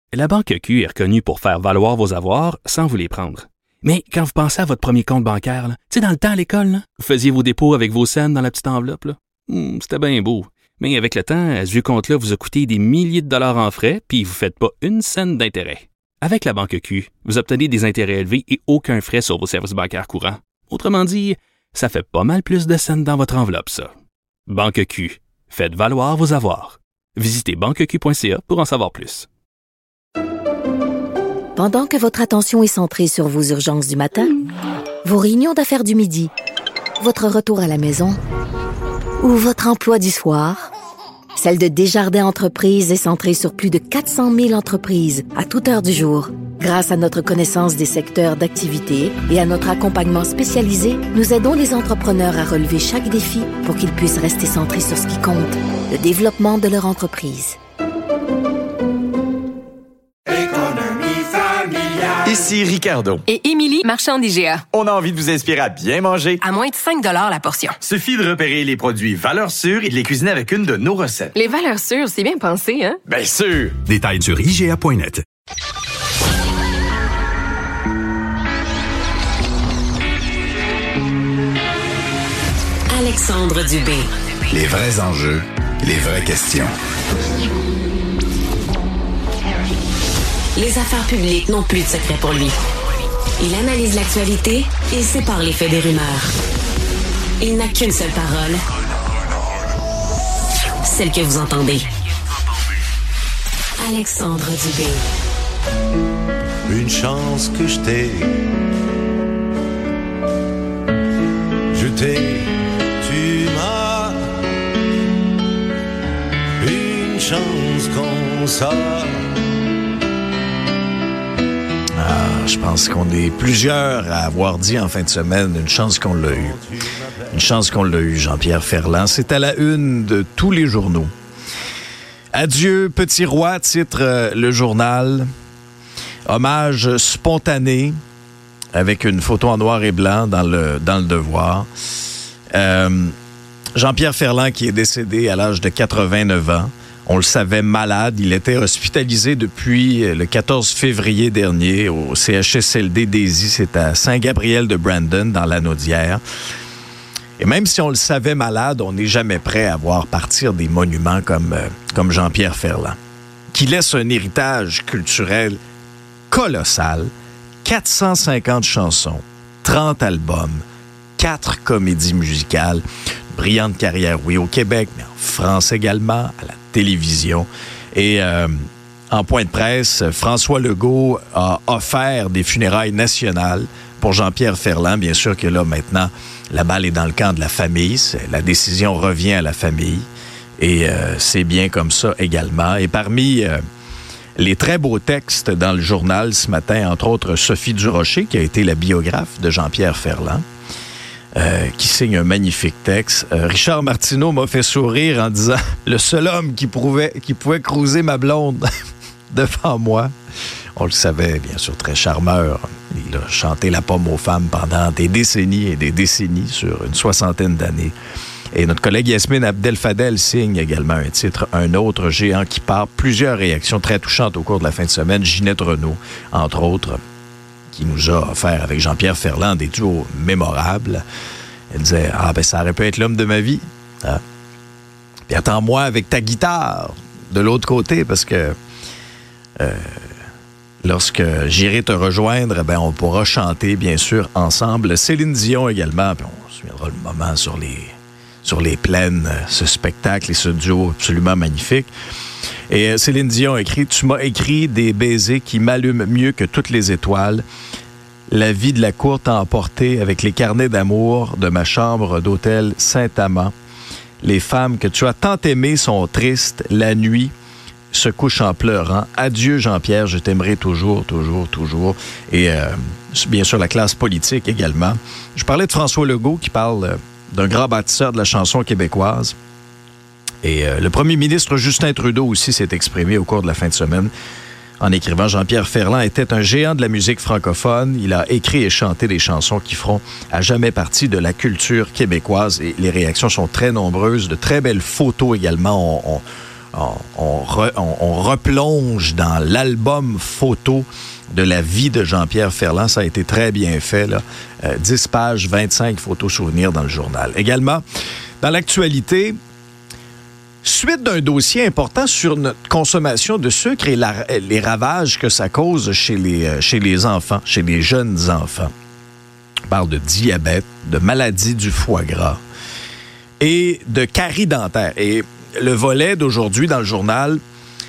La Banque Q est reconnue pour faire valoir vos avoirs sans vous les prendre. Mais quand vous pensez à votre premier compte bancaire, tu sais, dans le temps à l'école, là, vous faisiez vos dépôts avec vos scènes dans la petite enveloppe. Là. C'était bien beau. Mais avec le temps, ce vieux compte-là vous a coûté des milliers de dollars en frais, puis vous ne faites pas une scène d'intérêt. Avec la Banque Q, vous obtenez des intérêts élevés et aucun frais sur vos services bancaires courants. Autrement dit, ça fait pas mal plus de scènes dans votre enveloppe, ça. Banque Q. Faites valoir vos avoirs. Visitez banqueq.ca pour en savoir plus. Pendant que votre attention est centrée sur vos urgences du matin, vos réunions d'affaires du midi, votre retour à la maison ou votre emploi du soir, celle de Desjardins Entreprises est centrée sur plus de 400 000 entreprises à toute heure du jour. Grâce à notre connaissance des secteurs d'activité et à notre accompagnement spécialisé, nous aidons les entrepreneurs à relever chaque défi pour qu'ils puissent rester centrés sur ce qui compte, le développement de leur entreprise. Ici Ricardo. Et Émilie, marchand d'IGA. On a envie de vous inspirer à bien manger. À moins de 5 $ la portion. Suffit de repérer les produits valeurs sûres et de les cuisiner avec une de nos recettes. Les valeurs sûres, c'est bien pensé, hein? Bien sûr! Détails sur IGA.net. Alexandre Dubé. Les vrais enjeux, les vraies questions. Les affaires publiques n'ont plus de secret pour lui. Il analyse l'actualité et sépare les faits des rumeurs. Il n'a qu'une seule parole. Celle que vous entendez. Alexandre Dubé. Une chance que je t'ai. Je t'ai. Tu m'as. Une chance qu'on sort. Je pense qu'on est plusieurs à avoir dit en fin de semaine une chance qu'on l'a eu. Une chance qu'on l'a eu, Jean-Pierre Ferland. C'est à la une de tous les journaux. Adieu, petit roi, titre le journal. Hommage spontané avec une photo en noir et blanc dans le Devoir. Jean-Pierre Ferland qui est décédé à l'âge de 89 ans. On le savait malade. Il était hospitalisé depuis le 14 février dernier au CHSLD d'Ézy. C'est à Saint-Gabriel-de-Brandon, dans l'Anaudière. Et même si on le savait malade, on n'est jamais prêt à voir partir des monuments comme Jean-Pierre Ferland, qui laisse un héritage culturel colossal. 450 chansons, 30 albums, 4 comédies musicales. Brillante carrière, oui, au Québec, mais en France également, à la télévision. Et en point de presse, François Legault a offert des funérailles nationales pour Jean-Pierre Ferland. Bien sûr que là, maintenant, la balle est dans le camp de la famille. La décision revient à la famille. Et c'est bien comme ça également. Et parmi les très beaux textes dans le journal ce matin, entre autres Sophie Durocher, qui a été la biographe de Jean-Pierre Ferland, qui signe un magnifique texte. Richard Martineau m'a fait sourire en disant « Le seul homme qui pouvait cruiser ma blonde devant moi. » On le savait, bien sûr, très charmeur. Il a chanté la pomme aux femmes pendant des décennies et des décennies, sur une 60aine d'années. Et notre collègue Yasmine Abdel-Fadel signe également un titre, Un autre géant qui part. Plusieurs réactions très touchantes au cours de la fin de semaine. Ginette Renault, entre autres, qui nous a offert avec Jean-Pierre Ferland des duos mémorables. Elle disait « Ah, ben ça aurait pu être l'homme de ma vie. Hein? Puis attends-moi avec ta guitare de l'autre côté, parce que lorsque j'irai te rejoindre, ben on pourra chanter, bien sûr, ensemble. Céline Dion également, puis on se souviendra le moment sur les plaines, ce spectacle et ce duo absolument magnifique. Et Céline Dion a écrit « Tu m'as écrit des baisers qui m'allument mieux que toutes les étoiles. La vie de la cour t'a emporté avec les carnets d'amour de ma chambre d'hôtel Saint-Amand. Les femmes que tu as tant aimées sont tristes. La nuit se couche en pleurant. Adieu Jean-Pierre, je t'aimerai toujours, toujours, toujours. » Et bien sûr, la classe politique également. Je parlais de François Legault qui parle d'un grand bâtisseur de la chanson québécoise. Et le premier ministre Justin Trudeau aussi s'est exprimé au cours de la fin de semaine en écrivant « Jean-Pierre Ferland était un géant de la musique francophone. Il a écrit et chanté des chansons qui feront à jamais partie de la culture québécoise. » Et les réactions sont très nombreuses. De très belles photos également on replonge dans l'album photo de la vie de Jean-Pierre Ferland. Ça a été très bien fait, là. 10 pages, 25 photos souvenirs dans le journal. Également, dans l'actualité, suite d'un dossier important sur notre consommation de sucre et les ravages que ça cause chez les enfants, chez les jeunes enfants. On parle de diabète, de maladie du foie gras et de carie dentaire. Et le volet d'aujourd'hui dans le journal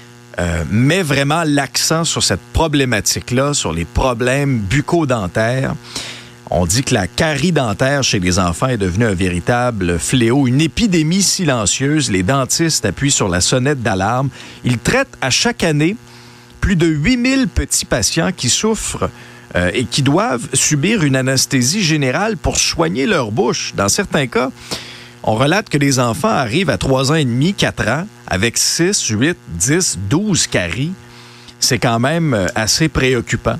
met vraiment l'accent sur cette problématique-là, sur les problèmes bucco-dentaires. On dit que la carie dentaire chez les enfants est devenue un véritable fléau, une épidémie silencieuse. Les dentistes appuient sur la sonnette d'alarme. Ils traitent à chaque année plus de 8000 petits patients qui souffrent et qui doivent subir une anesthésie générale pour soigner leur bouche. Dans certains cas, on relate que les enfants arrivent à 3 ans et demi, 4 ans, avec 6, 8, 10, 12 caries. C'est quand même assez préoccupant.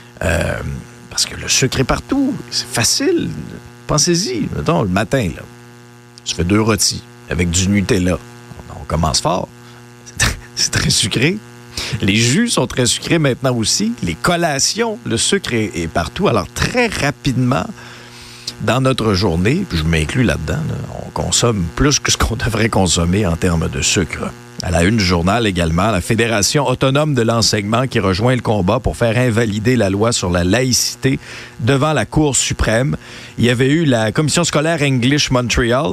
Parce que le sucre est partout. C'est facile. Pensez-y. Mettons, le matin, là, tu fais 2 rôtis avec du Nutella. On commence fort. C'est très sucré. Les jus sont très sucrés maintenant aussi. Les collations, le sucre est partout. Alors, très rapidement, dans notre journée, puis je m'inclus là-dedans, là, on consomme plus que ce qu'on devrait consommer en termes de sucre. À la une du journal également, la Fédération autonome de l'enseignement qui rejoint le combat pour faire invalider la loi sur la laïcité devant la Cour suprême. Il y avait eu la commission scolaire English Montreal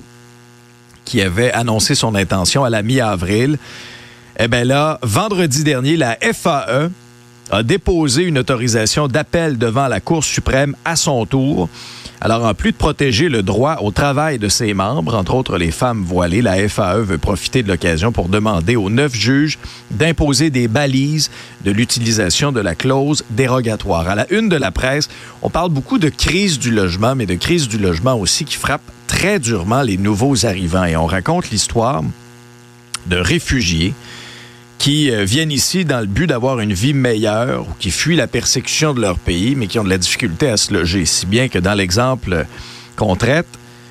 qui avait annoncé son intention à la mi-avril. Eh bien là, vendredi dernier, la FAE a déposé une autorisation d'appel devant la Cour suprême à son tour. Alors, en plus de protéger le droit au travail de ses membres, entre autres les femmes voilées, la FAE veut profiter de l'occasion pour demander aux 9 juges d'imposer des balises de l'utilisation de la clause dérogatoire. À la une de la presse, on parle beaucoup de crise du logement, mais de crise du logement aussi qui frappe très durement les nouveaux arrivants. Et on raconte l'histoire de réfugiés qui viennent ici dans le but d'avoir une vie meilleure ou qui fuient la persécution de leur pays, mais qui ont de la difficulté à se loger. Si bien que dans l'exemple qu'on traite,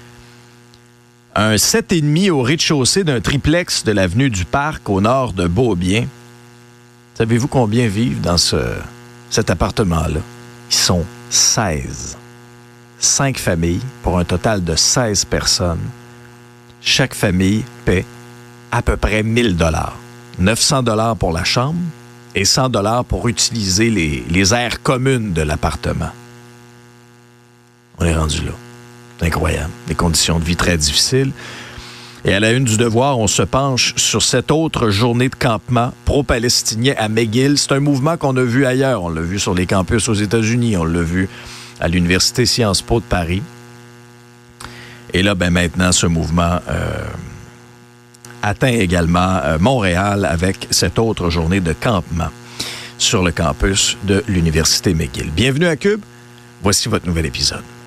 un 7,5 au rez-de-chaussée d'un triplex de l'avenue du Parc au nord de Beaubien. Savez-vous combien vivent dans cet appartement-là? Ils sont 16. 5 familles pour un total de 16 personnes. Chaque famille paie à peu près 1 000 $. 900 $ pour la chambre et 100 $ pour utiliser les aires communes de l'appartement. On est rendu là. C'est incroyable. Des conditions de vie très difficiles. Et à la une du Devoir, on se penche sur cette autre journée de campement pro-palestinien à McGill. C'est un mouvement qu'on a vu ailleurs. On l'a vu sur les campus aux États-Unis. On l'a vu à l'Université Sciences Po de Paris. Et là, maintenant, ce mouvement atteint également Montréal avec cette autre journée de campement sur le campus de l'Université McGill. Bienvenue à Cube. Voici votre nouvel épisode.